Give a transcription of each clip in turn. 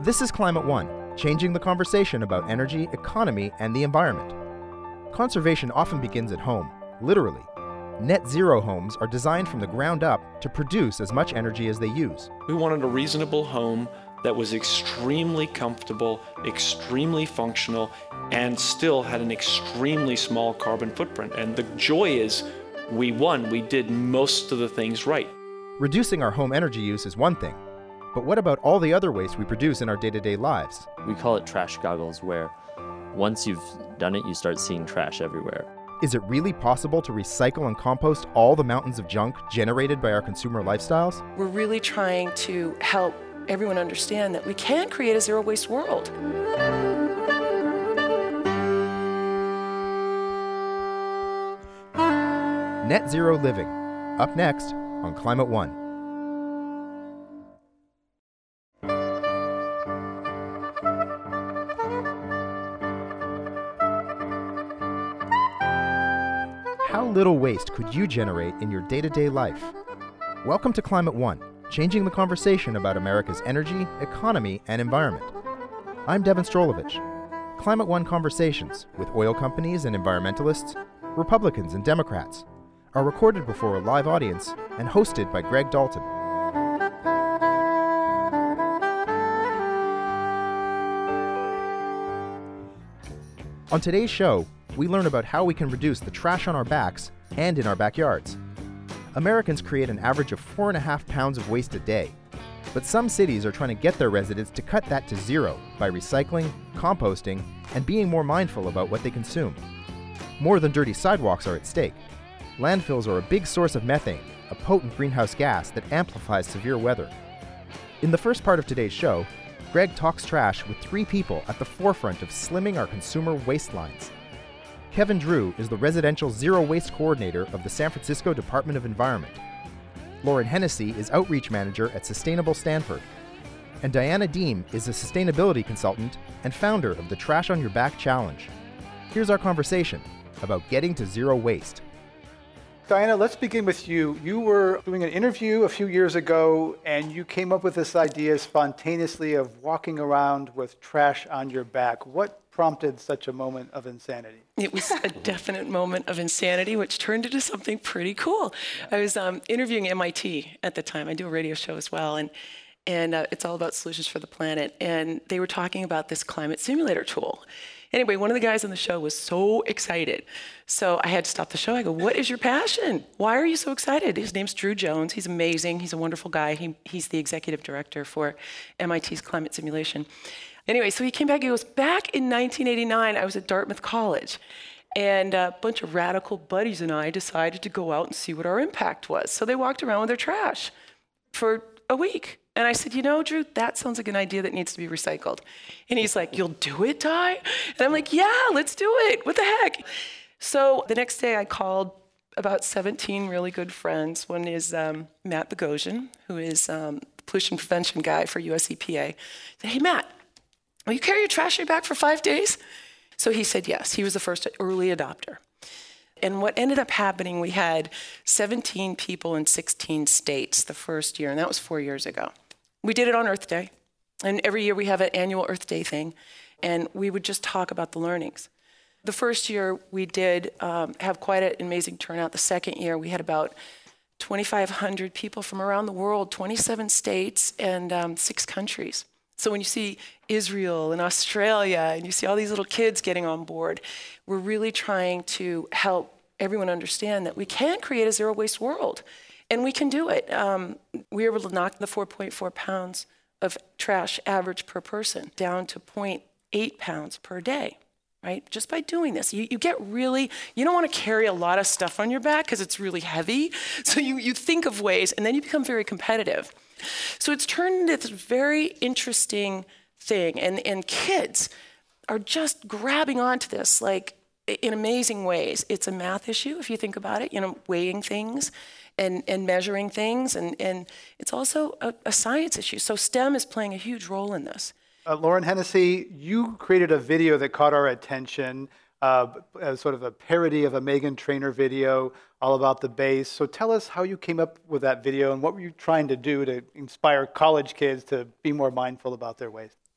This is Climate One, changing the conversation about energy, economy, and the environment. Conservation often begins at home, literally. Net zero homes are designed from the ground up to produce as much energy as they use. We wanted a reasonable home that was extremely comfortable, extremely functional, and still had an extremely small carbon footprint. And the joy is we won. We did most of the things right. Reducing our home energy use is one thing, but what about all the other waste we produce in our day-to-day lives? We call it trash goggles, where once you've done it, you start seeing trash everywhere. Is it really possible to recycle and compost all the mountains of junk generated by our consumer lifestyles? We're really trying to help everyone understand that we can create a zero-waste world. Net Zero Living, up next on Climate One. How little waste could you generate in your day-to-day life? Welcome to Climate One, changing the conversation about America's energy, economy, and environment. I'm Devin Strolovich. Climate One conversations with oil companies and environmentalists, Republicans and Democrats, are recorded before a live audience and hosted by Greg Dalton. On today's show, we learn about how we can reduce the trash on our backs and in our backyards. Americans create an average of 4.5 pounds of waste a day, but some cities are trying to get their residents to cut that to zero by recycling, composting, and being more mindful about what they consume. More than dirty sidewalks are at stake. Landfills are a big source of methane, a potent greenhouse gas that amplifies severe weather. In the first part of today's show, Greg talks trash with three people at the forefront of slimming our consumer waste lines. Kevin Drew is the Residential Zero Waste Coordinator of the San Francisco Department of Environment. Lauren Hennessy is Outreach Manager at Sustainable Stanford. And Diana Deem is a sustainability consultant and founder of the Trash on Your Back Challenge. Here's our conversation about getting to zero waste. Diana, let's begin with you. You were doing an interview a few years ago, and you came up with this idea spontaneously of walking around with trash on your back. What prompted such a moment of insanity? It was a definite moment of insanity, which turned into something pretty cool. I was interviewing MIT at the time. I do a radio show as well, and it's all about solutions for the planet. And they were talking about this climate simulator tool. Anyway, one of the guys on the show was so excited. So I had to stop the show. I go, what is your passion? Why are you so excited? His name's Drew Jones. He's amazing. He's a wonderful guy. He's the executive director for MIT's climate simulation. Anyway, so he came back. He goes, back in 1989, I was at Dartmouth College. And a bunch of radical buddies and I decided to go out and see what our impact was. So they walked around with their trash for a week. And I said, you know, Drew, that sounds like an idea that needs to be recycled. And he's like, you'll do it, Di? And I'm like, yeah, let's do it. What the heck? So the next day I called about 17 really good friends. One is Matt Bogosian, who is the pollution prevention guy for US EPA. I said, hey, Matt, will you carry your trash on your back for 5 days? So he said yes. He was the first early adopter. And what ended up happening, we had 17 people in 16 states the first year, and that was 4 years ago. We did it on Earth Day, and every year we have an annual Earth Day thing, and we would just talk about the learnings. The first year we did have quite an amazing turnout. The second year we had about 2,500 people from around the world, 27 states and 6 countries. So when you see Israel and Australia and you see all these little kids getting on board, we're really trying to help everyone understand that we can create a zero waste world. And we can do it. We were able to knock the 4.4 pounds of trash average per person down to 0.8 pounds per day, right? Just by doing this. You get really, you don't want to carry a lot of stuff on your back because it's really heavy. So you think of ways, and then you become very competitive. So it's turned into this very interesting thing. And kids are just grabbing onto this, like, in amazing ways. It's a math issue, if you think about it, weighing things and measuring things. And it's also a science issue. So STEM is playing a huge role in this. Lauren Hennessy, you created a video that caught our attention, sort of a parody of a Meghan Trainor video all about the base. So tell us how you came up with that video and what were you trying to do to inspire college kids to be more mindful about their waste?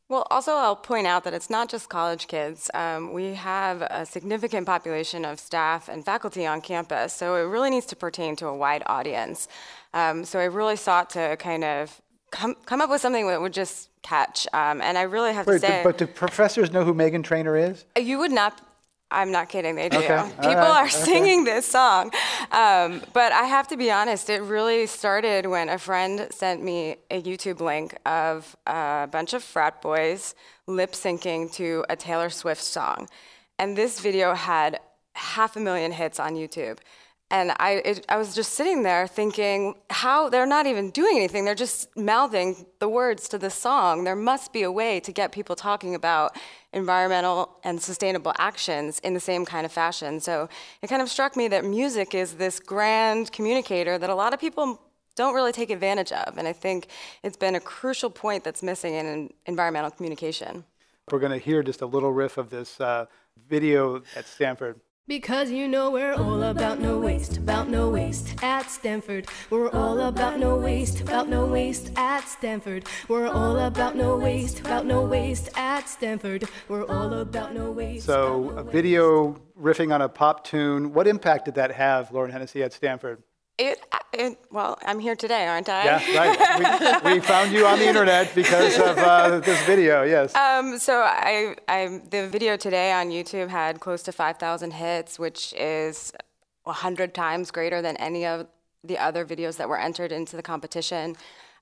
Well, also I'll point out that it's not just college kids. We have a significant population of staff and faculty on campus, so it really needs to pertain to a wide audience. So I really sought to kind of come up with something that would just catch. And I really have to say... But do professors know who Meghan Trainor is? You would not... I'm not kidding, they do. Okay. People are singing this song. But I have to be honest, it really started when a friend sent me a YouTube link of a bunch of frat boys lip syncing to a Taylor Swift song. And this video had 500,000 hits on YouTube. And I was just sitting there thinking, how they're not even doing anything. They're just mouthing the words to the song. There must be a way to get people talking about environmental and sustainable actions in the same kind of fashion. So it kind of struck me that music is this grand communicator that a lot of people don't really take advantage of. And I think it's been a crucial point that's missing in environmental communication. We're going to hear just a little riff of this video at Stanford. Because you know we're all about no waste at Stanford. We're all about no waste at Stanford. We're all about no waste at Stanford. We're all about no waste. So a video riffing on a pop tune. What impact did that have, Lauren Hennessy, at Stanford? Well, I'm here today, aren't I? Yeah, right. We found you on the internet because of this video, yes. So the video today on YouTube had close to 5,000 hits, which is 100 times greater than any of the other videos that were entered into the competition.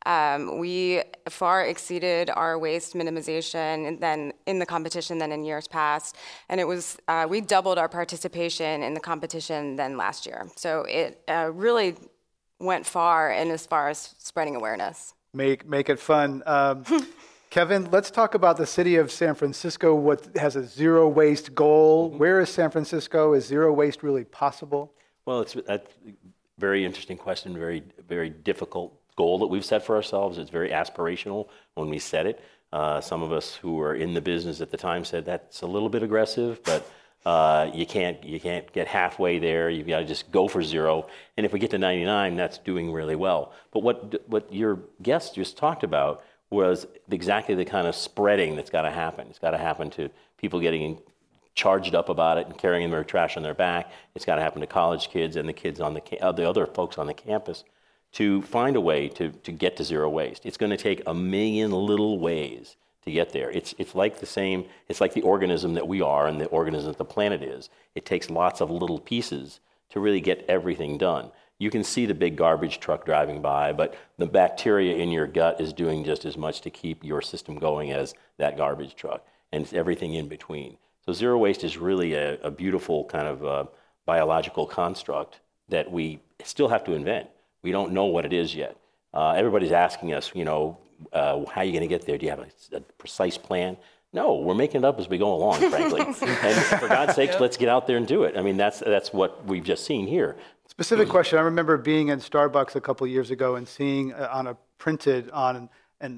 We far exceeded our waste minimization than in the competition than in years past, and it was we doubled our participation in the competition than last year. So it really went far in as far as spreading awareness. Make it fun. Kevin, let's talk about the city of San Francisco. What has a zero waste goal? Where is San Francisco? Is zero waste really possible? Well, that's a very interesting question. Very, very difficult goal that we've set for ourselves. It's very aspirational when we set it. Some of us who were in the business at the time said that's a little bit aggressive, but you can't get halfway there. You've got to just go for zero. And if we get to 99, that's doing really well. But what your guest just talked about was exactly the kind of spreading that's got to happen. It's got to happen to people getting charged up about it and carrying their trash on their back. It's got to happen to college kids and the kids on the other folks on the campus to find a way to get to zero waste. It's going to take a million little ways to get there. It's like the organism that we are and the organism that the planet is. It takes lots of little pieces to really get everything done. You can see the big garbage truck driving by, but the bacteria in your gut is doing just as much to keep your system going as that garbage truck, and it's everything in between. So zero waste is really a beautiful kind of biological construct that we still have to invent. We don't know what it is yet. Everybody's asking us, how are you going to get there? Do you have a precise plan? No, we're making it up as we go along, frankly. And for God's sakes, let's get out there and do it. I mean, that's what we've just seen here. Specific question. I remember being in Starbucks a couple of years ago and seeing printed on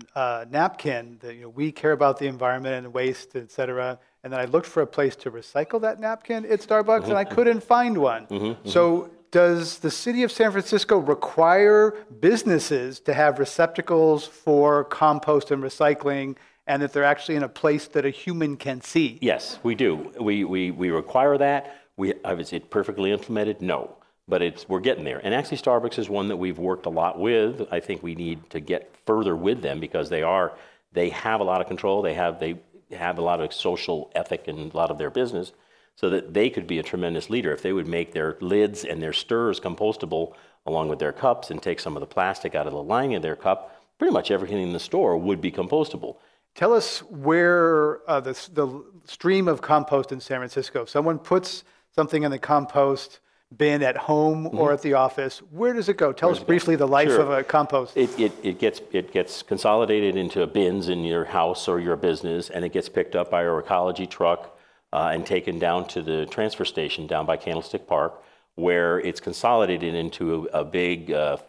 a napkin that we care about the environment and waste, et cetera. And then I looked for a place to recycle that napkin at Starbucks, and I couldn't find one. So does the city of San Francisco require businesses to have receptacles for compost and recycling, and that they're actually in a place that a human can see? Yes, we do. We require that. Is it perfectly implemented? No. But we're getting there. And actually Starbucks is one that we've worked a lot with. I think we need to get further with them because they have a lot of control. They have a lot of social ethic in a lot of their business, so that they could be a tremendous leader. If they would make their lids and their stirrers compostable along with their cups and take some of the plastic out of the lining of their cup, pretty much everything in the store would be compostable. Tell us where the stream of compost in San Francisco. If someone puts something in the compost bin at home or at the office, where does it go? Tell us briefly the life of a compost. It gets consolidated into bins in your house or your business, and it gets picked up by a ecology truck and taken down to the transfer station down by Candlestick Park, where it's consolidated into a big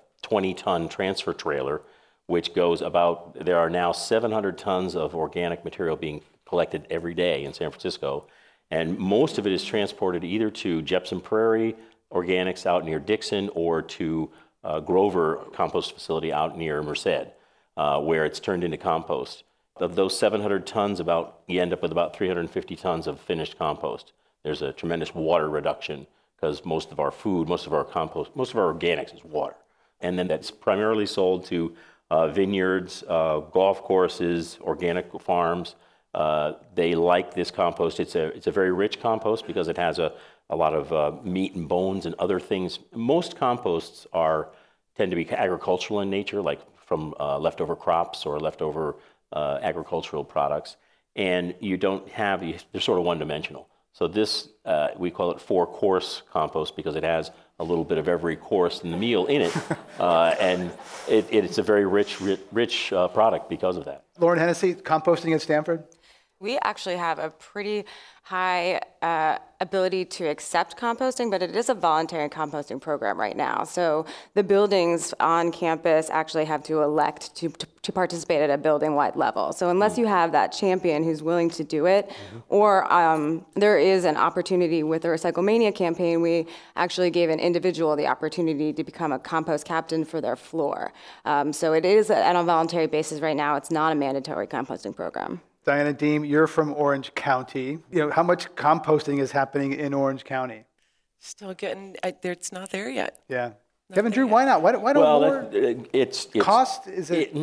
20-ton transfer trailer, which goes there are now 700 tons of organic material being collected every day in San Francisco, and most of it is transported either to Jepson Prairie Organics out near Dixon or to Grover compost facility out near Merced, where it's turned into compost. of those 700 tons, you end up with about 350 tons of finished compost. There's a tremendous water reduction because most of our food, most of our compost, most of our organics is water. And then that's primarily sold to vineyards, golf courses, organic farms. They like this compost. It's a very rich compost because it has a lot of meat and bones and other things. Most composts tend to be agricultural in nature, like from leftover crops or leftover agricultural products. And they're sort of one-dimensional. So this, we call it 4-course compost because it has a little bit of every course in the meal in it. And it's a very rich product because of that. Lauren Hennessy, composting at Stanford? We actually have a pretty high ability to accept composting, but it is a voluntary composting program right now. So the buildings on campus actually have to elect to participate at a building-wide level. So unless you have that champion who's willing to do it, or there is an opportunity with the Recyclemania campaign, we actually gave an individual the opportunity to become a compost captain for their floor. So it is on a voluntary basis right now. It's not a mandatory composting program. Diana Deem, you're from Orange County. How much composting is happening in Orange County? Still getting, it's not there yet. Yeah. Kevin Drew, why not? Why don't more? It's cost? Is it?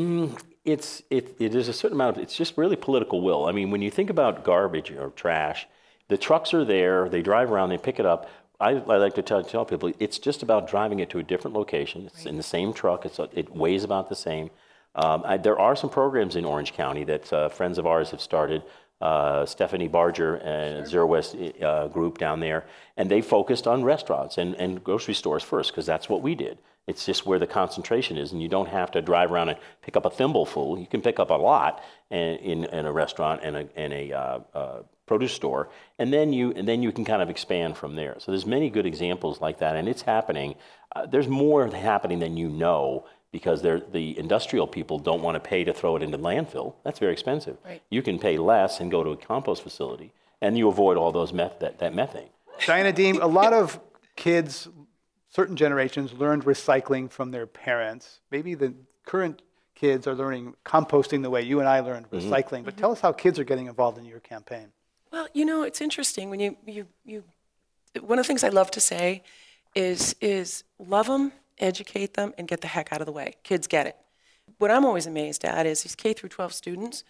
It is a certain amount of, it's just really political will. I mean, when you think about garbage or trash, the trucks are there, they drive around, they pick it up. I like to tell people, it's just about driving it to a different location. It's in the same truck, it weighs about the same. There are some programs in Orange County that friends of ours have started, Stephanie Barger and Zero Waste group down there, and they focused on restaurants and grocery stores first, because that's what we did. It's just where the concentration is, and you don't have to drive around and pick up a thimbleful. You can pick up a lot in a restaurant and a produce store, and then you can kind of expand from there. So there's many good examples like that, and it's happening. There's more happening than you know, because the industrial people don't want to pay to throw it into landfill. That's very expensive. Right. You can pay less and go to a compost facility, and you avoid all those that methane. Diana Deem, a lot of kids, certain generations, learned recycling from their parents. Maybe the current kids are learning composting the way you and I learned recycling. But tell us how kids are getting involved in your campaign. Well, it's interesting when you one of the things I love to say is love them, educate them, and get the heck out of the way. Kids get it. What I'm always amazed at is these K through 12 students,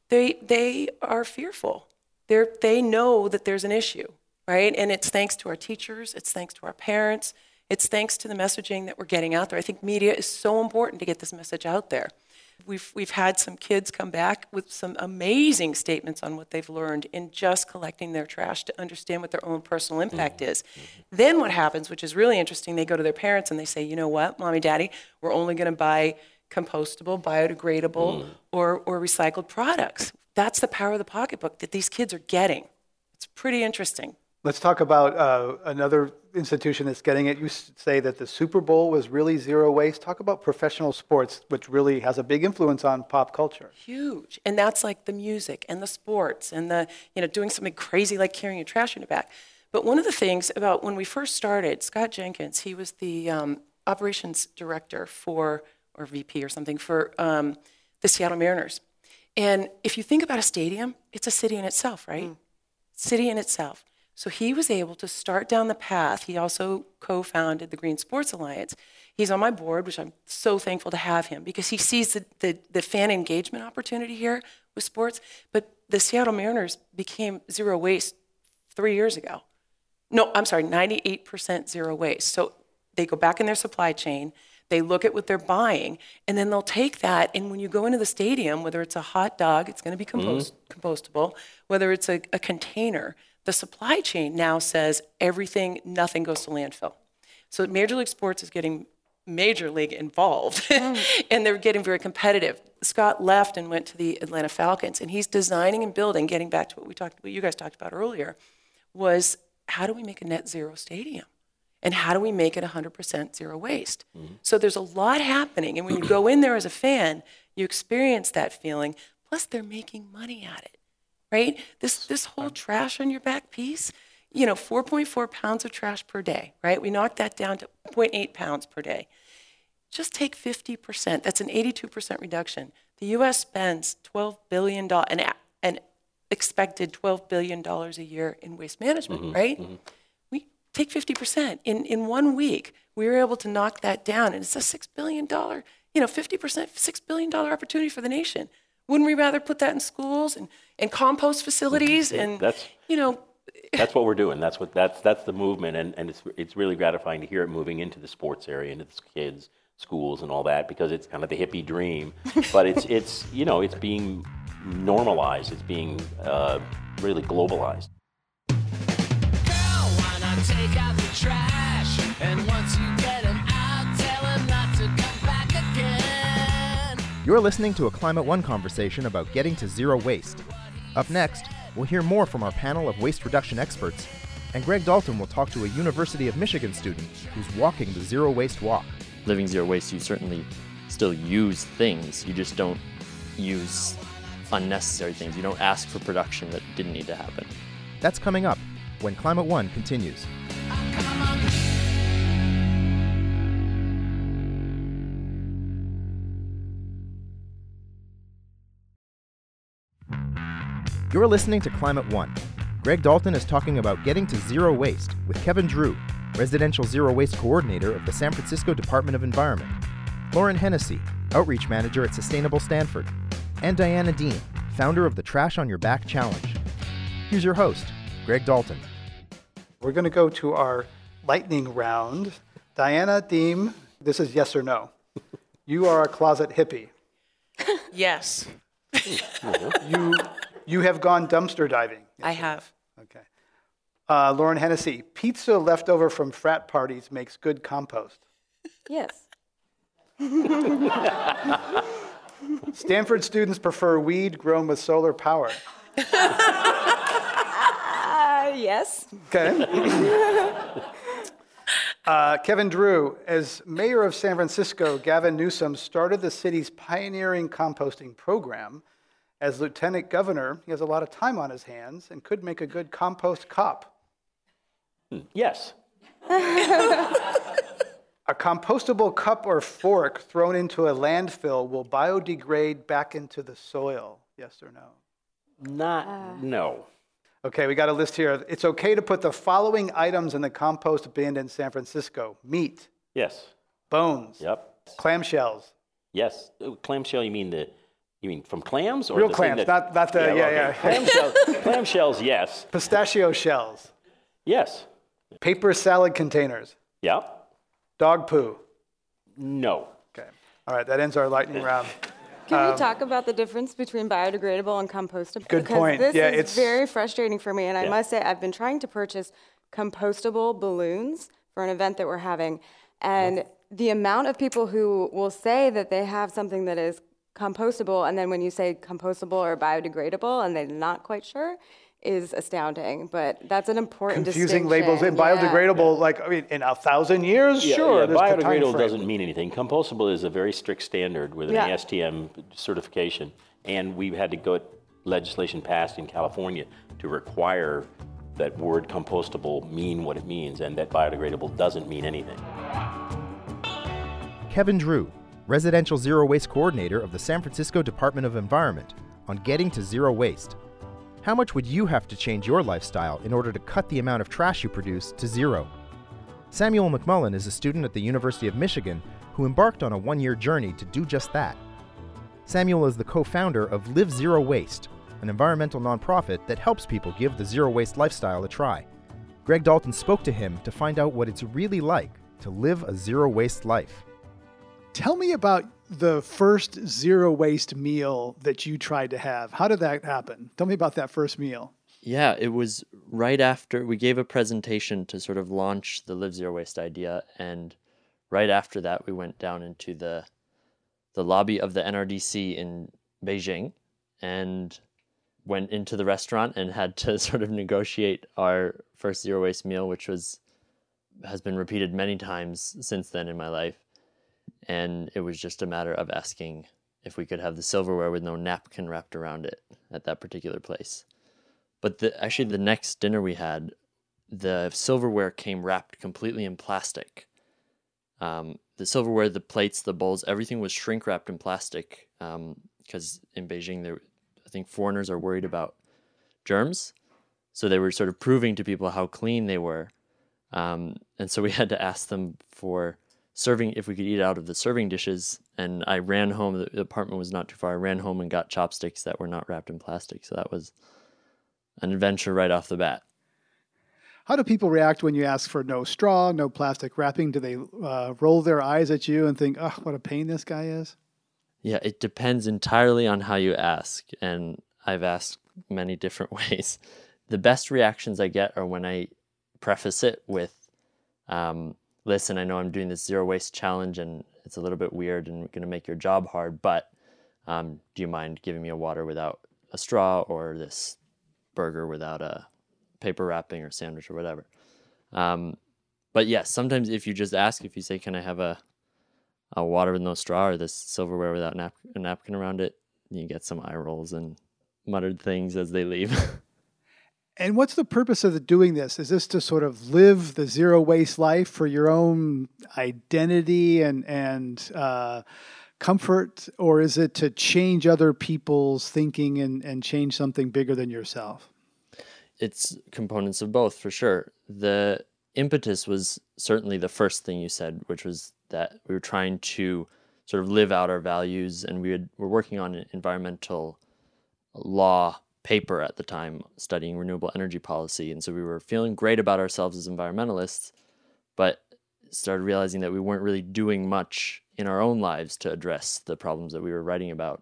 they are fearful. They know that there's an issue, right? And it's thanks to our teachers, it's thanks to our parents, it's thanks to the messaging that we're getting out there. I think media is so important to get this message out there. We've had some kids come back with some amazing statements on what they've learned in just collecting their trash to understand what their own personal impact is. Then what happens, which is really interesting, they go to their parents and they say, you know what, Mommy, Daddy, we're only going to buy compostable, biodegradable, or recycled products. That's the power of the pocketbook that these kids are getting. It's pretty interesting. Let's talk about another institution that's getting it. You say that the Super Bowl was really zero waste. Talk about professional sports, which really has a big influence on pop culture. Huge. And that's like the music and the sports and the, doing something crazy like carrying your trash in your back. But one of the things about when we first started, Scott Jenkins, he was the operations director or VP or something for the Seattle Mariners. And if you think about a stadium, it's a city in itself, right? City in itself. So he was able to start down the path. He also co-founded the Green Sports Alliance. He's on my board, which I'm so thankful to have him, because he sees the fan engagement opportunity here with sports. But the Seattle Mariners became zero waste 3 years ago. No, I'm sorry, 98% zero waste. So they go back in their supply chain, they look at what they're buying, and then they'll take that, and when you go into the stadium, whether it's a hot dog, it's going to be compostable, whether it's a container, the supply chain now says nothing goes to landfill. So Major League Sports is getting Major League involved, and they're getting very competitive. Scott left and went to the Atlanta Falcons, and he's designing and building, getting back to what you guys talked about earlier, was how do we make a net zero stadium? And how do we make it 100% zero waste? So there's a lot happening, and when you go in there as a fan, you experience that feeling, plus they're making money at it. Right? This whole trash on your back piece, 4.4 pounds of trash per day, right? We knocked that down to 0.8 pounds per day. Just take 50%. That's an 82% reduction. The U.S. spends $12 billion, an expected $12 billion a year in waste management, right? We take 50%. In 1 week, we were able to knock that down, and it's a $6 billion, 50%, $6 billion opportunity for the nation. Wouldn't we rather put that in schools and compost facilities and, That's what we're doing. That's the movement, and it's really gratifying to hear it moving into the sports area, into the kids, schools, and all that, because it's kind of the hippie dream. But it's being normalized. It's being really globalized. Girl, why not take out the trash? And once you get him out, tell him not to come back again. You're listening to a Climate One conversation about getting to zero waste. Up next, we'll hear more from our panel of waste reduction experts, and Greg Dalton will talk to a University of Michigan student who's walking the Zero Waste Walk. Living zero waste, you certainly still use things. You just don't use unnecessary things. You don't ask for production that didn't need to happen. That's coming up when Climate One continues. You're listening to Climate One. Greg Dalton is talking about getting to zero waste with Kevin Drew, Residential Zero Waste Coordinator of the San Francisco Department of Environment, Lauren Hennessy, Outreach Manager at Sustainable Stanford, and Diana Dean, founder of the Trash on Your Back Challenge. Here's your host, Greg Dalton. We're going to go to our lightning round. Diana Dean, this is yes or no. You are a closet hippie. yes, You have gone dumpster diving. I have. Okay. Lauren Hennessy, pizza left over from frat parties makes good compost. Yes. Stanford students prefer weed grown with solar power. Yes. Okay. Kevin Drew, as mayor of San Francisco, Gavin Newsom started the city's pioneering composting program. As lieutenant governor, he has a lot of time on his hands and could make a good compost cop. Yes. A compostable cup or fork thrown into a landfill will biodegrade back into the soil. Yes or no? No. Okay, we got a list here. It's okay to put the following items in the compost bin in San Francisco: meat, Yes. bones, Yep. clamshells. Yes. Clamshell, you mean from clams? Or Real the thing clams, that- not the, okay. Clamshells, yes. Pistachio shells, Yes. paper salad containers, Yep. dog poo. No. Okay, all right, that ends our lightning round. Can we talk about the difference between biodegradable and compostable? Good because point. This Yeah, is it's- very frustrating for me, and I Yeah. must say I've been trying to purchase compostable balloons for an event that we're having, and the amount of people who will say that they have something that is compostable, and then when you say compostable or biodegradable, and they're not quite sure, is astounding. But that's an important Confusing distinction. labels. And biodegradable, in 1,000 years, sure. Yeah, there's the time biodegradable frame. doesn't mean anything. Compostable is a very strict standard with an Yeah. ASTM certification, and we've had to get legislation passed in California to require that word compostable mean what it means, and that biodegradable doesn't mean anything. Kevin Drew, Residential Zero Waste Coordinator of the San Francisco Department of Environment, on getting to zero waste. How much would you have to change your lifestyle in order to cut the amount of trash you produce to zero? Samuel McMullen is a student at the University of Michigan who embarked on a one-year journey to do just that. Samuel is the co-founder of Live Zero Waste, an environmental nonprofit that helps people give the zero waste lifestyle a try. Greg Dalton spoke to him to find out what it's really like to live a zero waste life. Tell me about the first zero waste meal that you tried to have. How did that happen? Tell me about that first meal. Yeah, it was right after we gave a presentation to sort of launch the Live Zero Waste idea, and right after that we went down into the lobby of the NRDC in Beijing and went into the restaurant and had to sort of negotiate our first zero waste meal, which has been repeated many times since then in my life. And it was just a matter of asking if we could have the silverware with no napkin wrapped around it at that particular place. But actually the next dinner we had, the silverware came wrapped completely in plastic. The silverware, the plates, the bowls, everything was shrink wrapped in plastic because in Beijing, I think foreigners are worried about germs. So they were sort of proving to people how clean they were. And so we had to ask them for serving, if we could eat out of the serving dishes. And I ran home, the apartment was not too far. I ran home and got chopsticks that were not wrapped in plastic. So that was an adventure right off the bat. How do people react when you ask for no straw, no plastic wrapping? Do they roll their eyes at you and think, oh, what a pain this guy is? Yeah, it depends entirely on how you ask. And I've asked many different ways. The best reactions I get are when I preface it with, listen, I know I'm doing this zero waste challenge and it's a little bit weird and going to make your job hard, but do you mind giving me a water without a straw, or this burger without a paper wrapping or sandwich or whatever? But yes, sometimes if you just ask, if you say, can I have a water with no straw, or this silverware without a napkin around it, you get some eye rolls and muttered things as they leave. And what's the purpose of doing this? Is this to sort of live the zero waste life for your own identity and comfort, or is it to change other people's thinking and change something bigger than yourself? It's components of both, for sure. The impetus was certainly the first thing you said, which was that we were trying to sort of live out our values, and we're working on an environmental law paper at the time, studying renewable energy policy. And so we were feeling great about ourselves as environmentalists, but started realizing that we weren't really doing much in our own lives to address the problems that we were writing about.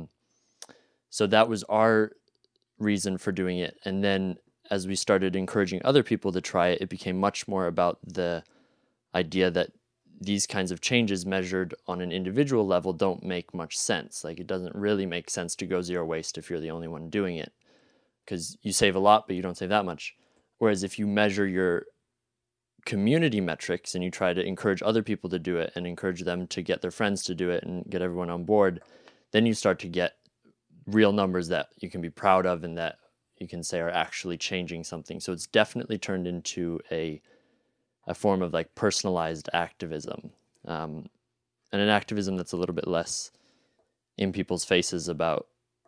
So that was our reason for doing it. And then as we started encouraging other people to try it, it became much more about the idea that these kinds of changes measured on an individual level don't make much sense. Like, it doesn't really make sense to go zero waste if you're the only one doing it, because you save a lot, but you don't save that much. Whereas if you measure your community metrics and you try to encourage other people to do it and encourage them to get their friends to do it and get everyone on board, then you start to get real numbers that you can be proud of and that you can say are actually changing something. So it's definitely turned into a form of like personalized activism, and an activism that's a little bit less in people's faces about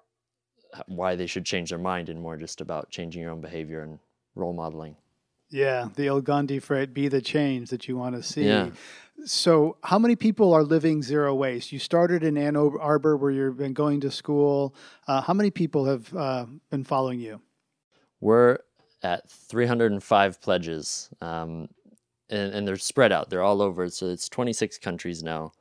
why they should change their mind and more just about changing your own behavior and role modeling. Yeah, the old Gandhi phrase, be the change that you want to see. Yeah. So how many people are living zero waste? You started in Ann Arbor where you've been going to school. How many people have been following you? We're at 305 pledges. And they're spread out. They're all over. So it's 26 countries now,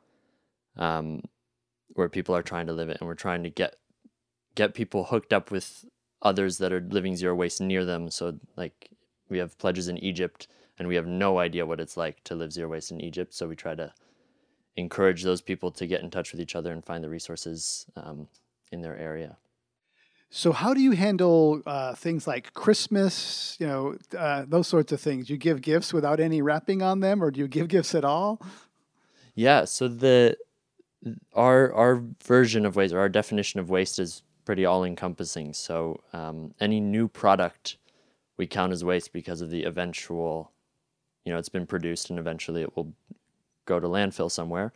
where people are trying to live it. And we're trying to get people hooked up with others that are living zero waste near them. So like we have pledges in Egypt, and we have no idea what it's like to live zero waste in Egypt. So we try to encourage those people to get in touch with each other and find the resources in their area. So how do you handle things like Christmas, those sorts of things? You give gifts without any wrapping on them, or do you give gifts at all? Yeah, so our version of waste, or our definition of waste, is pretty all-encompassing. So any new product we count as waste because of the eventual, it's been produced and eventually it will go to landfill somewhere.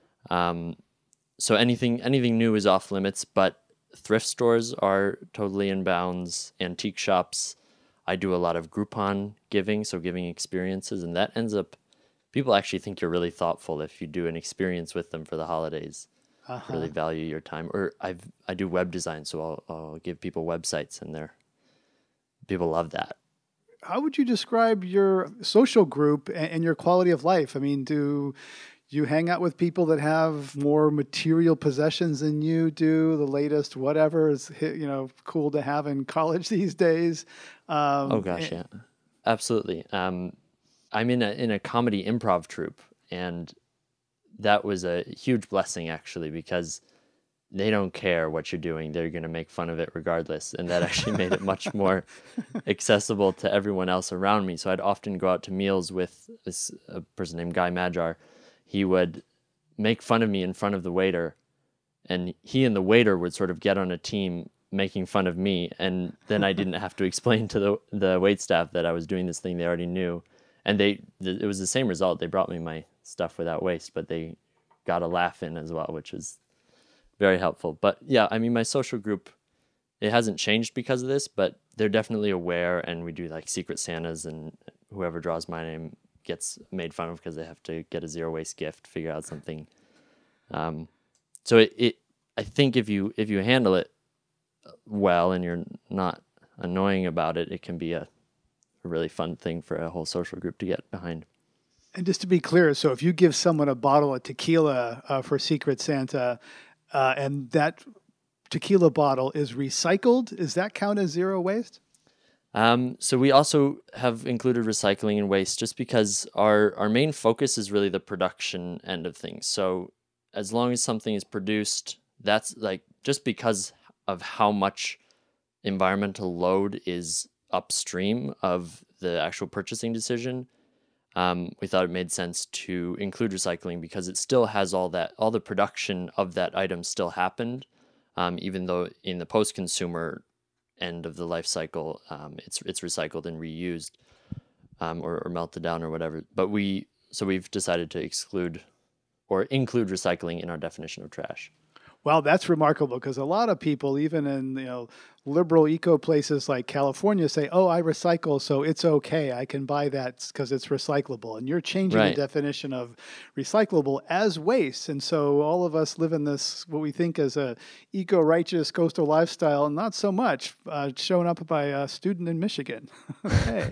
So anything new is off limits, but thrift stores are totally in bounds. Antique shops, I do a lot of Groupon giving, so giving experiences, and that ends up, people actually think you're really thoughtful if you do an experience with them for the holidays. Really value your time. Or I do web design, so I'll give people websites, and people love that. How would you describe your social group and your quality of life? I mean, do you hang out with people that have more material possessions than you do? The latest whatever is cool to have in college these days. Oh gosh, yeah, absolutely. I'm in a comedy improv troupe, and that was a huge blessing actually, because they don't care what you're doing; they're going to make fun of it regardless, and that actually made it much more accessible to everyone else around me. So I'd often go out to meals with a person named Guy Madjar. He would make fun of me in front of the waiter, and he and the waiter would sort of get on a team making fun of me, and then I didn't have to explain to the waitstaff that I was doing this thing they already knew. And it was the same result. They brought me my stuff without waste, but they got a laugh in as well, which was very helpful. But yeah, I mean, my social group, it hasn't changed because of this, but they're definitely aware, and we do like Secret Santas, and whoever draws my name gets made fun of because they have to get a zero waste gift, figure out something. So I think if you handle it well and you're not annoying about it, it can be a really fun thing for a whole social group to get behind. And just to be clear, so if you give someone a bottle of tequila for Secret Santa, and that tequila bottle is recycled, does that count as zero waste? So we also have included recycling and waste just because our main focus is really the production end of things. So as long as something is produced, that's like just because of how much environmental load is upstream of the actual purchasing decision, we thought it made sense to include recycling because it still has all the production of that item still happened, even though in the post-consumer end of the life cycle, it's recycled and reused, or melted down or whatever. But we've decided to exclude or include recycling in our definition of trash. Well, that's remarkable because a lot of people, even in liberal eco places like California, say, "Oh, I recycle, so it's okay. I can buy that because it's recyclable." And you're changing Right. the definition of recyclable as waste. And so all of us live in this what we think is a eco-righteous coastal lifestyle, and not so much. Shown up by a student in Michigan. Okay.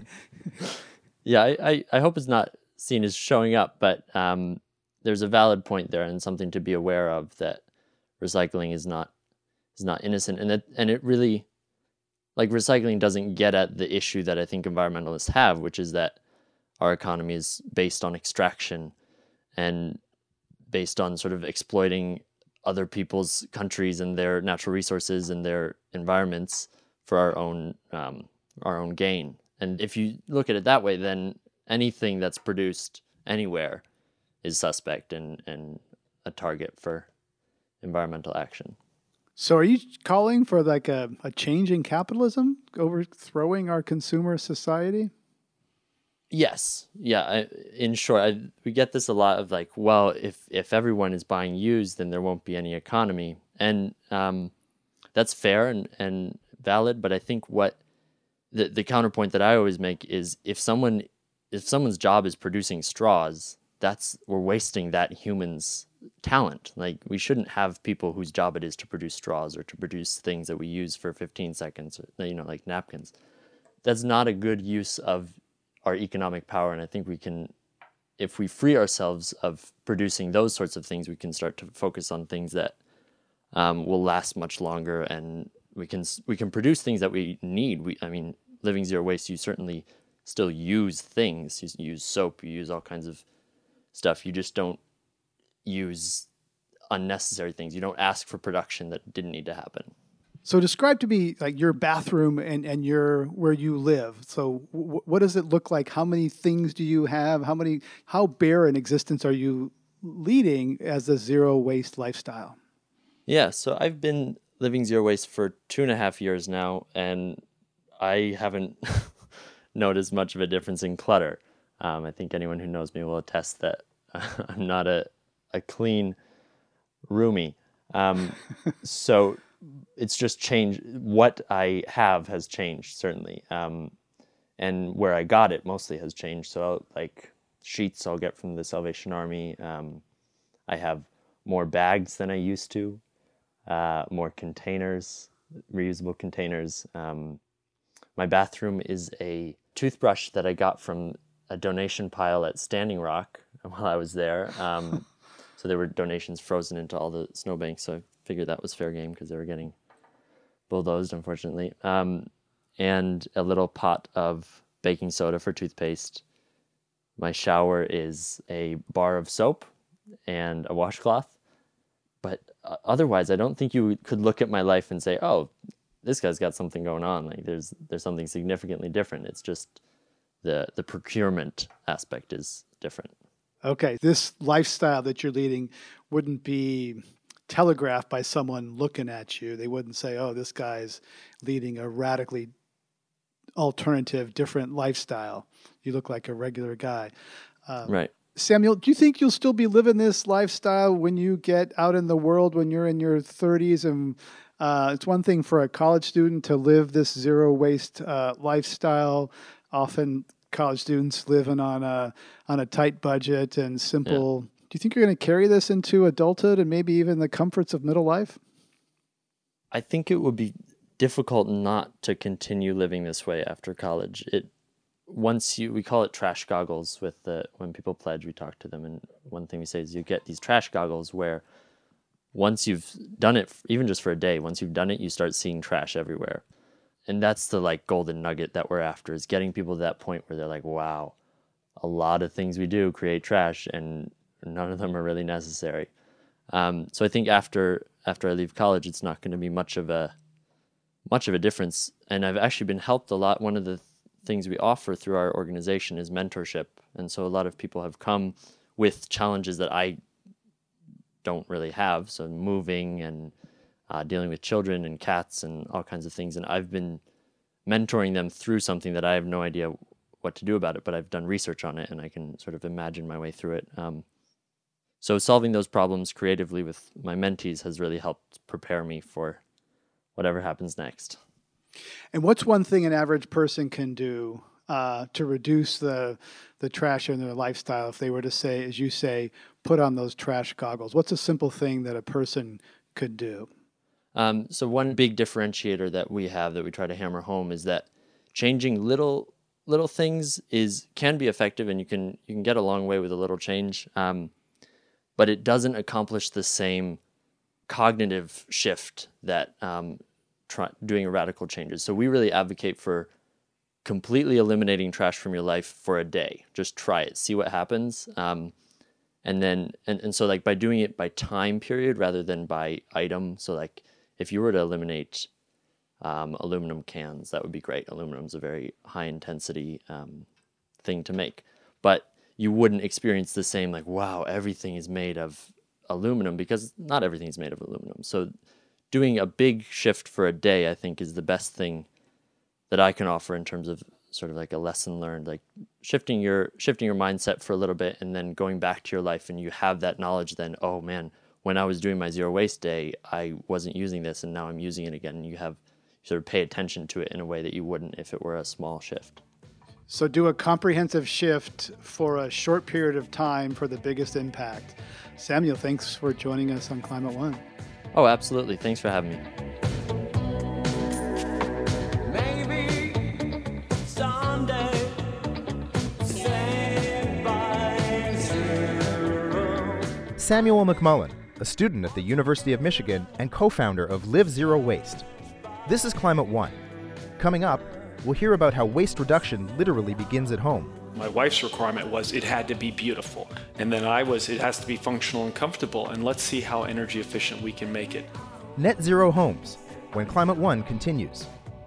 Yeah, I hope it's not seen as showing up, but there's a valid point there and something to be aware of, that recycling is not innocent, and it really, like, recycling doesn't get at the issue that I think environmentalists have, which is that our economy is based on extraction and based on sort of exploiting other people's countries and their natural resources and their environments for our own gain. And if you look at it that way, then anything that's produced anywhere is suspect and a target for environmental action. So are you calling for like a change in capitalism, overthrowing our consumer society? Yes. Yeah. In short, we get this a lot of like, well, if everyone is buying used, then there won't be any economy. And that's fair and valid. But I think what the counterpoint that I always make is if someone's job is producing straws, we're wasting that human's talent. Like, we shouldn't have people whose job it is to produce straws or to produce things that we use for 15 seconds, or, like napkins. That's not a good use of our economic power. And I think we can, if we free ourselves of producing those sorts of things, we can start to focus on things that will last much longer, and we can produce things that we need. Living zero waste, you certainly still use things. You use soap, you use all kinds of stuff. You just don't use unnecessary things. You don't ask for production that didn't need to happen. So describe to me like your bathroom and your where you live. So what does it look like? How many things do you have? How bare an existence are you leading as a zero waste lifestyle? Yeah, so I've been living zero waste for 2.5 years now, and I haven't noticed much of a difference in clutter. I think anyone who knows me will attest that I'm not a clean roomie. So it's just changed. What I have has changed, certainly. And where I got it mostly has changed. So like sheets I'll get from the Salvation Army. I have more bags than I used to, more containers, reusable containers. My bathroom is a toothbrush that I got from a donation pile at Standing Rock while I was there. So there were donations frozen into all the snowbanks. So I figured that was fair game because they were getting bulldozed, unfortunately. And a little pot of baking soda for toothpaste. My shower is a bar of soap and a washcloth. But otherwise, I don't think you could look at my life and say, oh, this guy's got something going on. Like there's something significantly different. It's just the procurement aspect is different. Okay, this lifestyle that you're leading wouldn't be telegraphed by someone looking at you. They wouldn't say, oh, this guy's leading a radically alternative, different lifestyle. You look like a regular guy. Right. Samuel, do you think you'll still be living this lifestyle when you get out in the world, when you're in your 30s? And it's one thing for a college student to live this zero waste lifestyle. Often college students living on a tight budget and simple. Yeah. Do you think you're going to carry this into adulthood and maybe even the comforts of middle life? I think it would be difficult not to continue living this way after college. We call it trash goggles when people pledge, we talk to them. And one thing we say is you get these trash goggles where once you've done it, even just for a day, once you've done it, you start seeing trash everywhere. And that's the like golden nugget that we're after, is getting people to that point where they're like, wow, a lot of things we do create trash and none of them are really necessary. So I think after I leave college, it's not going to be much of a difference. And I've actually been helped a lot. One of the things we offer through our organization is mentorship. And so a lot of people have come with challenges that I don't really have. So moving and dealing with children and cats and all kinds of things. And I've been mentoring them through something that I have no idea what to do about it, but I've done research on it and I can sort of imagine my way through it. So solving those problems creatively with my mentees has really helped prepare me for whatever happens next. And what's one thing an average person can do to reduce the trash in their lifestyle if they were to say, as you say, put on those trash goggles? What's a simple thing that a person could do? So one big differentiator that we have that we try to hammer home is that changing little things can be effective, and you can get a long way with a little change, but it doesn't accomplish the same cognitive shift that doing radical changes. So we really advocate for completely eliminating trash from your life for a day. Just try it, see what happens. And so like by doing it by time period rather than by item. So like if you were to eliminate aluminum cans, that would be great. Aluminum's a very high intensity thing to make, but you wouldn't experience the same like, wow, everything is made of aluminum, because not everything is made of aluminum. So doing a big shift for a day, I think, is the best thing that I can offer in terms of sort of like a lesson learned, like shifting your mindset for a little bit and then going back to your life, and you have that knowledge then, oh man, when I was doing my zero waste day, I wasn't using this and now I'm using it again. And you sort of pay attention to it in a way that you wouldn't if it were a small shift. So do a comprehensive shift for a short period of time for the biggest impact. Samuel, thanks for joining us on Climate One. Oh, absolutely. Thanks for having me. Maybe someday, saved by zero. Samuel McMullen, a student at the University of Michigan and co-founder of Live Zero Waste. This is Climate One. Coming up, we'll hear about how waste reduction literally begins at home. My wife's requirement was it had to be beautiful. And then it has to be functional and comfortable, and let's see how energy efficient we can make it. Net Zero Homes, when Climate One continues.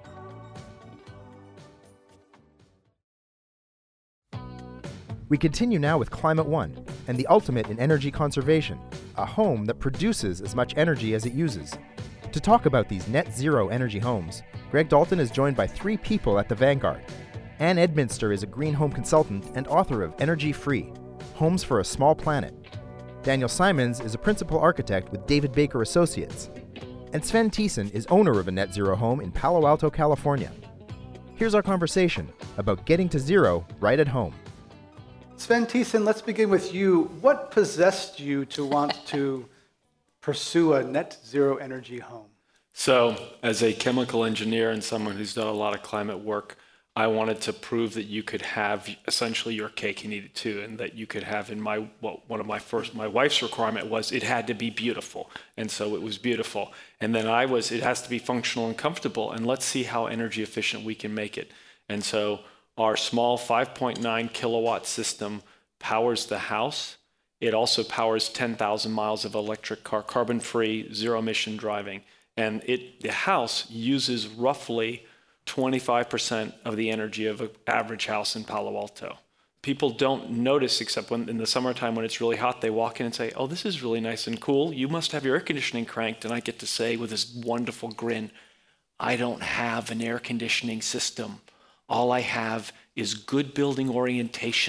We continue now with Climate One and the ultimate in energy conservation, a home that produces as much energy as it uses. To talk about these net zero energy homes, Greg Dalton is joined by three people at the vanguard. Ann Edminster is a green home consultant and author of Energy Free, Homes for a Small Planet. Daniel Simons is a principal architect with David Baker Associates. And Sven Thiessen is owner of a net zero home in Palo Alto, California. Here's our conversation about getting to zero right at home. Sven Thiessen, let's begin with you. What possessed you to want to pursue a net zero energy home? So, as a chemical engineer and someone who's done a lot of climate work, I wanted to prove that you could have essentially your cake and eat it too, and that you could have my wife's requirement was it had to be beautiful, and so it was beautiful. And then it has to be functional and comfortable, and let's see how energy efficient we can make it. And so our small 5.9 kilowatt system powers the house. It also powers 10,000 miles of electric car, carbon-free, zero-emission driving. And the house uses roughly 25% of the energy of an average house in Palo Alto. People don't notice, except when in the summertime when it's really hot, they walk in and say, oh, this is really nice and cool. You must have your air conditioning cranked. And I get to say with this wonderful grin, I don't have an air conditioning system. All I have is good building orientation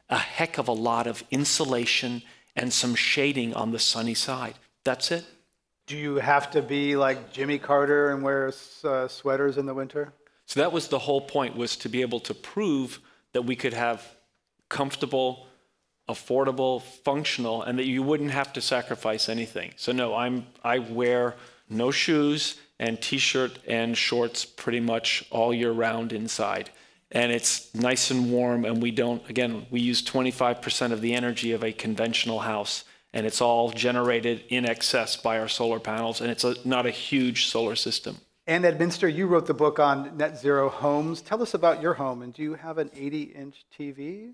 a heck of a lot of insulation and some shading on the sunny side. That's it. Do you have to be like Jimmy Carter and wear sweaters in the winter? So that was the whole point, was to be able to prove that we could have comfortable, affordable, functional, and that you wouldn't have to sacrifice anything. So no, I wear no shoes and t-shirt and shorts pretty much all year round inside. And it's nice and warm, and we use 25% of the energy of a conventional house, and it's all generated in excess by our solar panels, and it's not a huge solar system. Ann Edminster, you wrote the book on net zero homes. Tell us about your home, and do you have an 80-inch TV?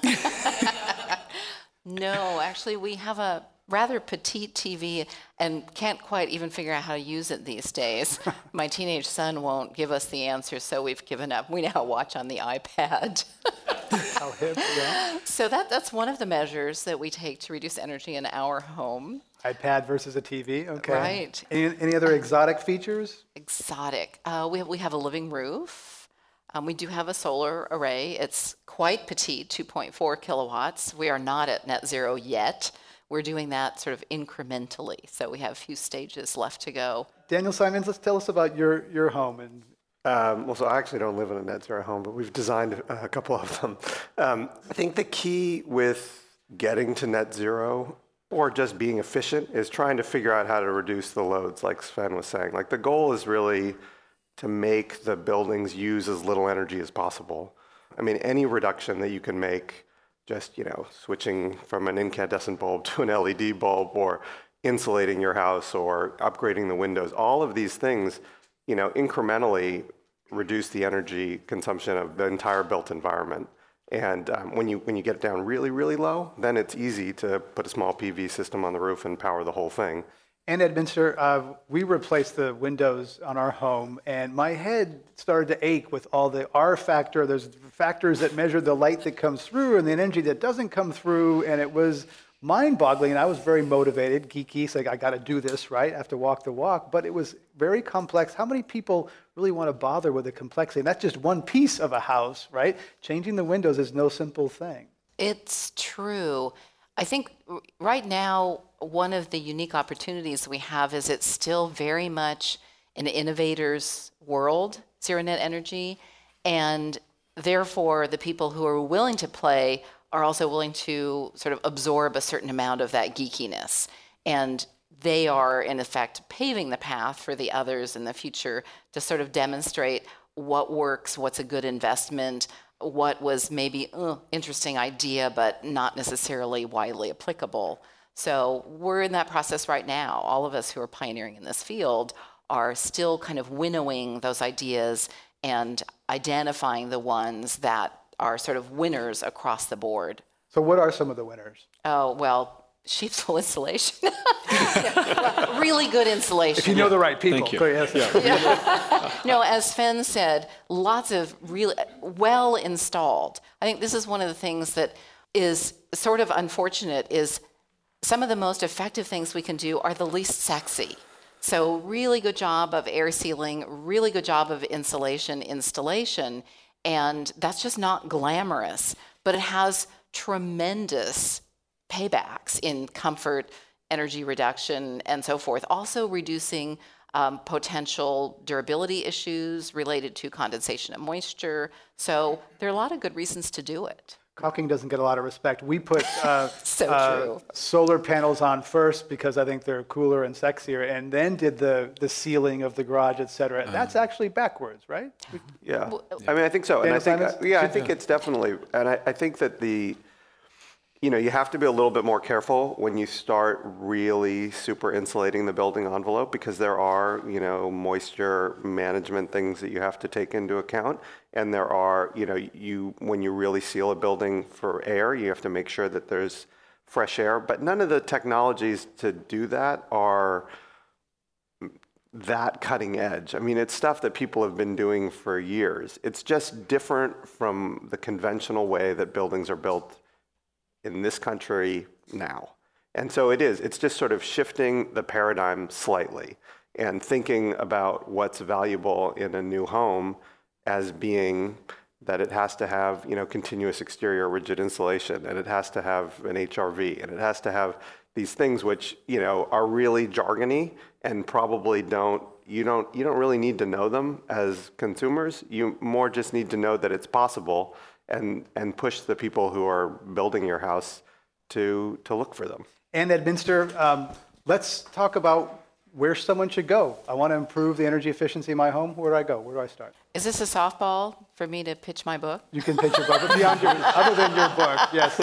No, actually, we have a rather petite TV and can't quite even figure out how to use it these days. My teenage son won't give us the answer, so we've given up. We now watch on the iPad. How hip, yeah. So that's one of the measures that we take to reduce energy in our home. iPad versus a TV, okay. Right. Any other exotic features? Exotic. We have a living roof. We do have a solar array. It's quite petite, 2.4 kilowatts. We are not at net zero yet. We're doing that sort of incrementally. So we have a few stages left to go. Daniel Simons, let's tell us about your home. And so I actually don't live in a net zero home, but we've designed a couple of them. I think the key with getting to net zero or just being efficient is trying to figure out how to reduce the loads, like Sven was saying. Like the goal is really to make the buildings use as little energy as possible. I mean, any reduction that you can make, just, switching from an incandescent bulb to an LED bulb, or insulating your house, or upgrading the windows, all of these things, incrementally reduce the energy consumption of the entire built environment. And when you get it down really, really low, then it's easy to put a small PV system on the roof and power the whole thing. Ann Edminster, we replaced the windows on our home, and my head started to ache with all the R factor. There's factors that measure the light that comes through and the energy that doesn't come through, and it was mind-boggling, and I was very motivated, geeky, so I got to do this, right? I have to walk the walk, but it was very complex. How many people really want to bother with the complexity? And that's just one piece of a house, right? Changing the windows is no simple thing. It's true. I think right now, one of the unique opportunities we have is it's still very much an innovator's world, zero net energy, and therefore the people who are willing to play are also willing to sort of absorb a certain amount of that geekiness. And they are, in effect, paving the path for the others in the future to sort of demonstrate what works, what's a good investment, what was maybe interesting idea, but not necessarily widely applicable. So we're in that process right now. All of us who are pioneering in this field are still kind of winnowing those ideas and identifying the ones that are sort of winners across the board. So what are some of the winners? Oh, well, sheepswool insulation. Well, really good insulation. If you know the right people. Thank you. So, yes. Yeah. No, as Sven said, lots of really well installed. I think this is one of the things that is sort of unfortunate is some of the most effective things we can do are the least sexy. So really good job of air sealing, really good job of insulation installation, and that's just not glamorous, but it has tremendous paybacks in comfort, energy reduction, and so forth. Also reducing potential durability issues related to condensation and moisture. So there are a lot of good reasons to do it. Caulking doesn't get a lot of respect. We put So solar panels on first because I think they're cooler and sexier, and then did the ceiling of the garage, et cetera. That's actually backwards, right? Yeah, I mean, I think so. And I think, Simons? I think it's definitely, and I think that you have to be a little bit more careful when you start really super insulating the building envelope, because there are, moisture management things that you have to take into account. And there are, when you really seal a building for air, you have to make sure that there's fresh air. But none of the technologies to do that are that cutting edge. I mean, it's stuff that people have been doing for years. It's just different from the conventional way that buildings are built in this country now. And so it's just sort of shifting the paradigm slightly and thinking about what's valuable in a new home as being that it has to have, continuous exterior rigid insulation, and it has to have an HRV, and it has to have these things which, are really jargony and probably you don't really need to know them as consumers. You more just need to know that it's possible and push the people who are building your house to look for them. Ann Edminster, let's talk about where someone should go. I want to improve the energy efficiency of my home. Where do I go? Where do I start? Is this a softball for me to pitch my book? You can pitch your book, but beyond other than your book, yes.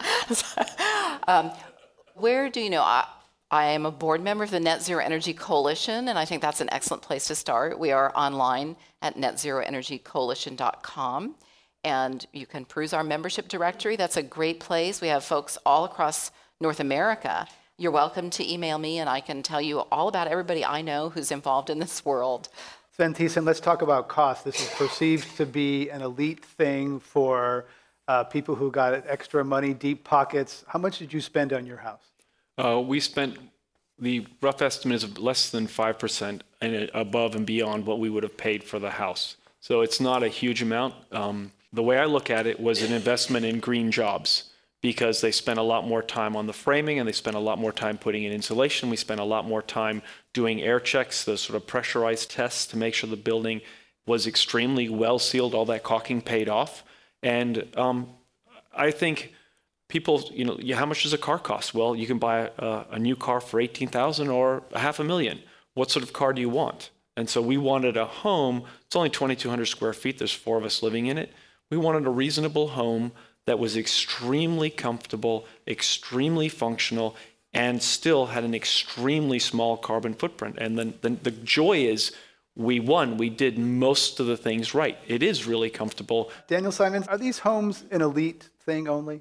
Where do you know? I am a board member of the Net Zero Energy Coalition, and I think that's an excellent place to start. We are online at netzeroenergycoalition.com, and you can peruse our membership directory. That's a great place. We have folks all across North America. You're welcome to email me, and I can tell you all about everybody I know who's involved in this world. Sven Thiessen, let's talk about cost. This is perceived to be an elite thing for people who got extra money, deep pockets. How much did you spend on your house? We spent, the rough estimate is less than 5% and above and beyond what we would have paid for the house. So it's not a huge amount. The way I look at it was an investment in green jobs, because they spent a lot more time on the framing and they spent a lot more time putting in insulation. We spent a lot more time doing air checks, those sort of pressurized tests to make sure the building was extremely well sealed. All that caulking paid off. And I think people, how much does a car cost? Well, you can buy a new car for $18,000 or $500,000. What sort of car do you want? And so we wanted a home. It's only 2,200 square feet. There's 4 of us living in it. We wanted a reasonable home that was extremely comfortable, extremely functional, and still had an extremely small carbon footprint. And then the joy is we won. We did most of the things right. It is really comfortable. Daniel Simons, are these homes an elite thing only?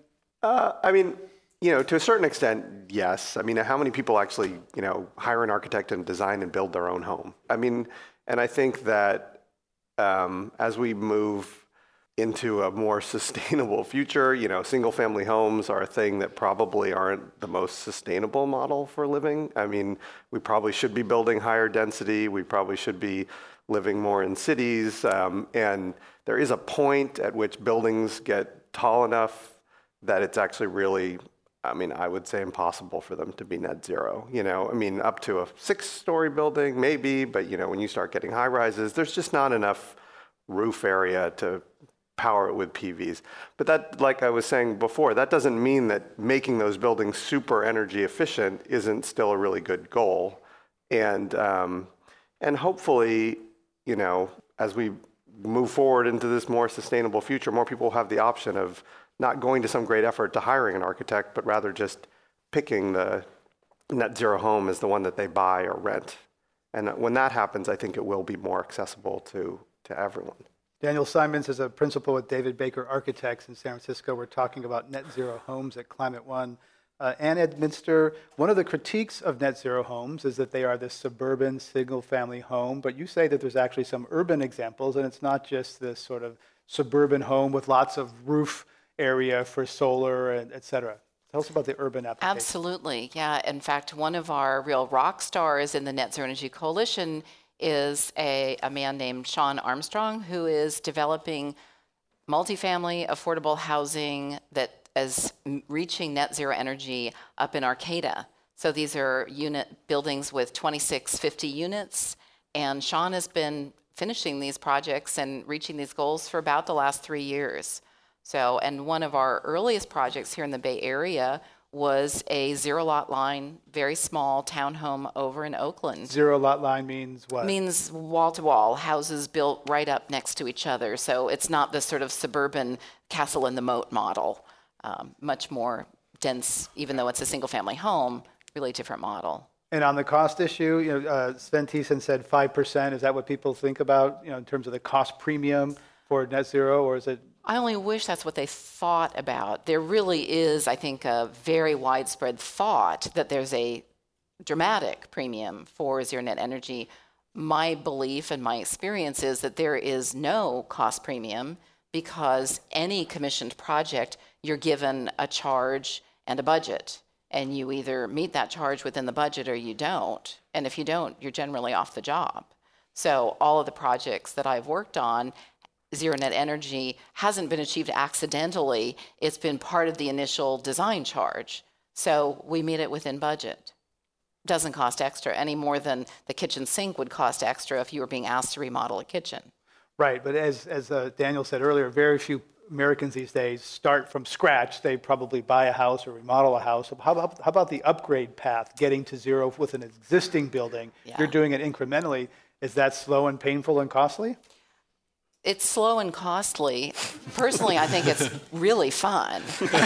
To a certain extent, yes. How many people actually, hire an architect and design and build their own home? And I think that as we move into a more sustainable future, single-family homes are a thing that probably aren't the most sustainable model for living. We probably should be building higher density. We probably should be living more in cities. And there is a point at which buildings get tall enough that it's actually really, I would say impossible for them to be net zero. Up to a 6-story building, maybe, but when you start getting high rises, there's just not enough roof area to power it with PVs. But that, like I was saying before, that doesn't mean that making those buildings super energy efficient isn't still a really good goal. And hopefully, as we move forward into this more sustainable future, more people will have the option of not going to some great effort to hiring an architect, but rather just picking the net zero home as the one that they buy or rent. And when that happens, I think it will be more accessible to everyone. Daniel Simons is a principal with David Baker Architects in San Francisco. We're talking about net zero homes at Climate One. Ann Edminster, one of the critiques of net zero homes is that they are this suburban single-family home, but you say that there's actually some urban examples, and it's not just this sort of suburban home with lots of roof area for solar, and et cetera. Tell us about the urban application. Absolutely, yeah. In fact, one of our real rock stars in the Net Zero Energy Coalition is a man named Sean Armstrong, who is developing multifamily affordable housing that is reaching net zero energy up in Arcata. So these are buildings with 2650 units, and Sean has been finishing these projects and reaching these goals for about the last 3 years. So, and one of our earliest projects here in the Bay Area was a 0 lot line, very small townhome over in Oakland. 0 lot line means what? Means wall to wall, houses built right up next to each other. So it's not the sort of suburban castle in the moat model, much more dense, even though it's a single family home, really different model. And on the cost issue, Sven Thiessen said 5%. Is that what people think about, in terms of the cost premium for net zero, or is it? I only wish that's what they thought about. There really is, I think, a very widespread thought that there's a dramatic premium for zero net energy. My belief and my experience is that there is no cost premium, because any commissioned project, you're given a charge and a budget, and you either meet that charge within the budget or you don't. And if you don't, you're generally off the job. So all of the projects that I've worked on zero net energy hasn't been achieved accidentally. It's been part of the initial design charge. So we meet it within budget. Doesn't cost extra any more than the kitchen sink would cost extra if you were being asked to remodel a kitchen. Right, but as Daniel said earlier, very few Americans these days start from scratch. They probably buy a house or remodel a house. How about the upgrade path, getting to zero with an existing building? Yeah. You're doing it incrementally. Is that slow and painful and costly? It's slow and costly. Personally, I think it's really fun.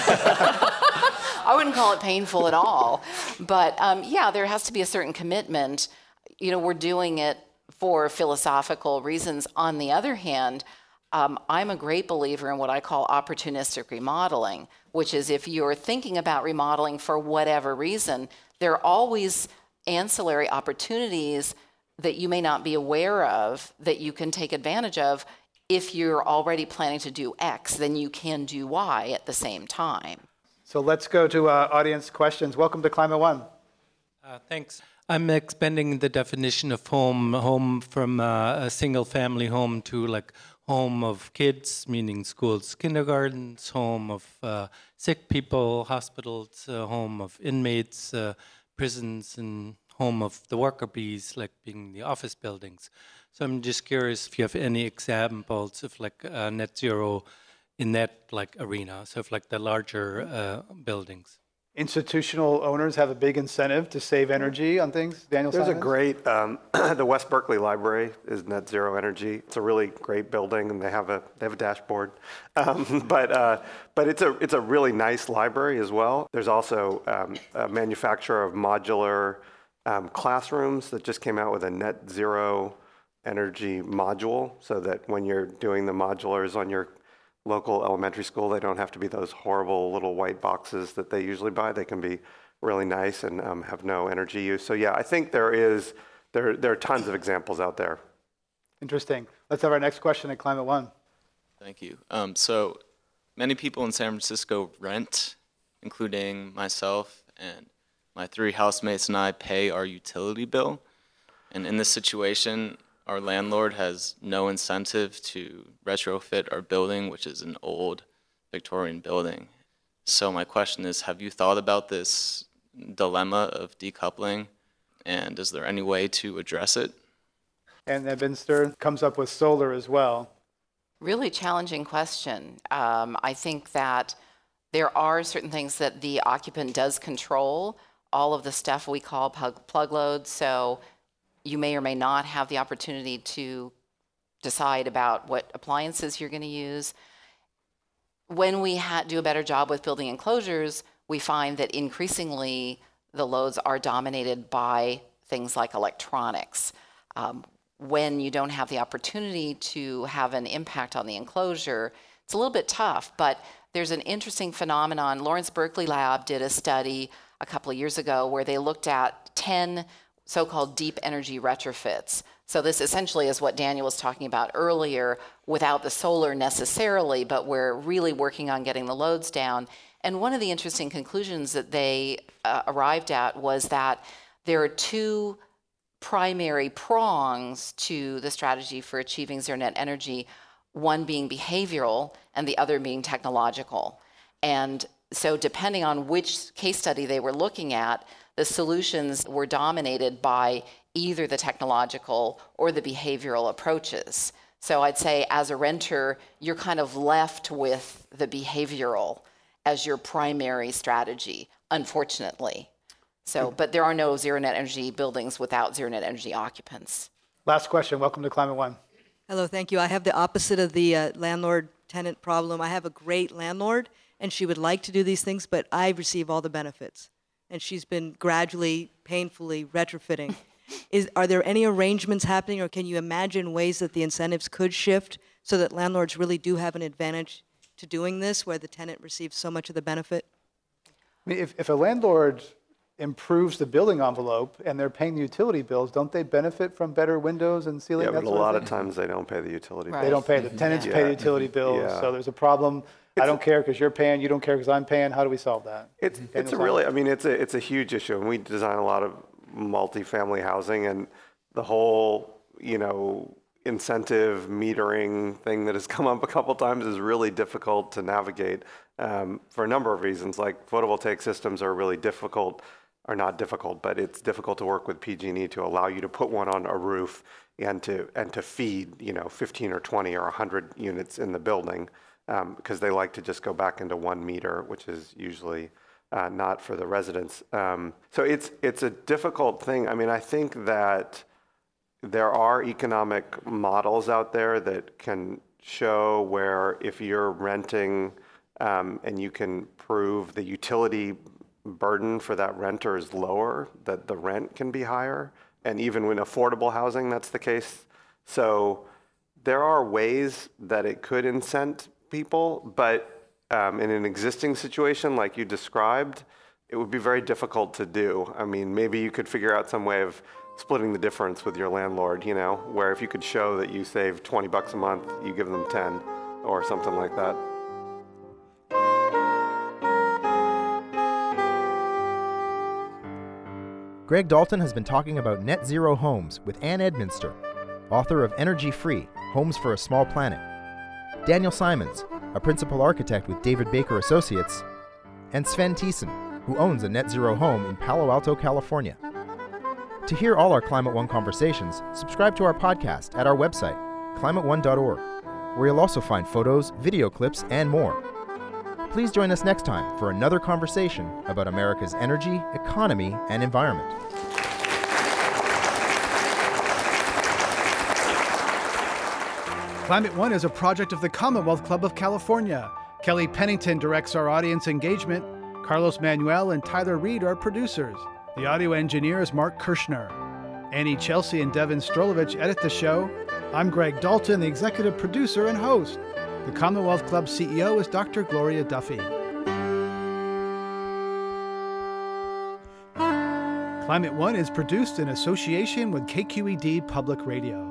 I wouldn't call it painful at all. But yeah, there has to be a certain commitment. You know, we're doing it for philosophical reasons. On the other hand, I'm a great believer in what I call opportunistic remodeling, which is if you're thinking about remodeling for whatever reason, there are always ancillary opportunities that you may not be aware of that you can take advantage of. If you're already planning to do X, then you can do Y at the same time. So let's go to audience questions. Welcome to Climate One. Thanks. I'm expanding the definition of home from a single family home to like home of kids, meaning schools, kindergartens, home of sick people, hospitals, home of inmates, prisons, and home of the worker bees, like being the office buildings. So I'm just curious if you have any examples of like net zero in that like arena, so if like the larger buildings. Institutional owners have a big incentive to save energy on things. Daniel There's Simons? a great, the West Berkeley Library is net zero energy. It's a really great building, and they have a dashboard. But it's a really nice library as well. There's also a manufacturer of modular classrooms that just came out with a net zero energy module, so that when you're doing the modulars on your local elementary school, they don't have to be those horrible little white boxes that they usually buy. They can be really nice and have no energy use. So yeah, I think there are tons of examples out there. Interesting. Let's have our next question at Climate One. Thank you. So many people in San Francisco rent, including myself, and my 3 housemates and I pay our utility bill. And in this situation, our landlord has no incentive to retrofit our building, which is an old Victorian building. So my question is, have you thought about this dilemma of decoupling, and is there any way to address it? And Ebenster comes up with solar as well. Really challenging question. I think that there are certain things that the occupant does control, all of the stuff we call plug loads, so you may or may not have the opportunity to decide about what appliances you're going to use. When we do a better job with building enclosures, we find that increasingly the loads are dominated by things like electronics. When you don't have the opportunity to have an impact on the enclosure, it's a little bit tough, but there's an interesting phenomenon. Lawrence Berkeley Lab did a study a couple of years ago where they looked at 10 so-called deep energy retrofits. So this essentially is what Daniel was talking about earlier, without the solar necessarily, but we're really working on getting the loads down. And one of the interesting conclusions that they arrived at was that there are 2 primary prongs to the strategy for achieving zero net energy, one being behavioral and the other being technological. And so depending on which case study they were looking at, the solutions were dominated by either the technological or the behavioral approaches. So I'd say as a renter, you're kind of left with the behavioral as your primary strategy, unfortunately. So, but there are no zero net energy buildings without zero net energy occupants. Last question. Welcome to Climate One. Hello, thank you. I have the opposite of the landlord-tenant problem. I have a great landlord, and she would like to do these things, but I receive all the benefits. And she's been gradually, painfully retrofitting. Are there any arrangements happening, or can you imagine ways that the incentives could shift so that landlords really do have an advantage to doing this, where the tenant receives so much of the benefit? I mean, if a landlord improves the building envelope and they're paying the utility bills, don't they benefit from better windows and ceiling? Yeah, but a lot of times they don't pay the utility bills. They don't pay. The tenants pay the utility bills. So there's a problem. I don't care because you're paying. You don't care because I'm paying. How do we solve that? It's a really, I mean, it's a huge issue. And we design a lot of multifamily housing, and the whole, incentive metering thing that has come up a couple times is really difficult to navigate for a number of reasons. Like photovoltaic systems are really difficult, or not difficult, but it's difficult to work with PG&E to allow you to put one on a roof and to feed 15 or 20 or 100 units in the building because they like to just go back into 1 meter, which is usually not for the residents. So it's a difficult thing. I mean, I think that there are economic models out there that can show where if you're renting and you can prove the utility burden for that renter is lower, that the rent can be higher. And even in affordable housing, that's the case. So there are ways that it could incent people, but in an existing situation like you described, it would be very difficult to do. I mean, maybe you could figure out some way of splitting the difference with your landlord, where if you could show that you save $20 a month, you give them 10 or something like that. Greg Dalton has been talking about net zero homes with Ann Edminster, author of Energy Free, Homes for a Small Planet, Daniel Simons, a principal architect with David Baker Associates, and Sven Thiessen, who owns a net zero home in Palo Alto, California. To hear all our Climate One conversations, subscribe to our podcast at our website, climateone.org, where you'll also find photos, video clips, and more. Please join us next time for another conversation about America's energy, economy, and environment. Climate One is a project of the Commonwealth Club of California. Kelly Pennington directs our audience engagement. Carlos Manuel and Tyler Reed are producers. The audio engineer is Mark Kirshner. Annie Chelsea and Devin Strolovich edit the show. I'm Greg Dalton, the executive producer and host. The Commonwealth Club CEO is Dr. Gloria Duffy. Climate One is produced in association with KQED Public Radio.